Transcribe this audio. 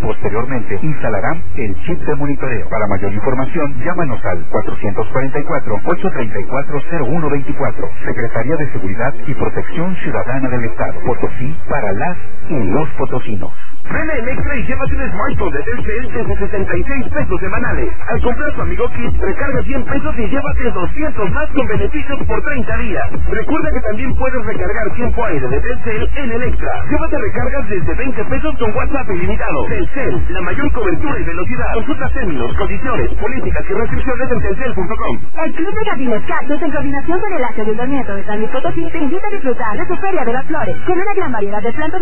Posteriormente, instalarán el chip de monitoreo. Para mayor información, llámanos al 444-834-0124. Secretaría de Seguridad y Protección Ciudadana del Estado. Potosí para las y los potosinos. Ven a Electra y llévate un smartphone de Telcel desde 76 pesos semanales. Al comprar tu Amigo Kit, recarga 100 pesos y llévate 200 más con beneficios por 30 días. Recuerda que también puedes recargar tiempo aire de Telcel en Electra. Llévate recargas desde 20 pesos con WhatsApp ilimitado. Telcel, la mayor cobertura y velocidad. Consulta términos, condiciones, políticas y restricciones en telcel.com. El Club de Jardines Cactus, en coordinación con el Ayuntamiento de San Luis Potosí, te invita a disfrutar de su Feria de las Flores, con una gran variedad de plantas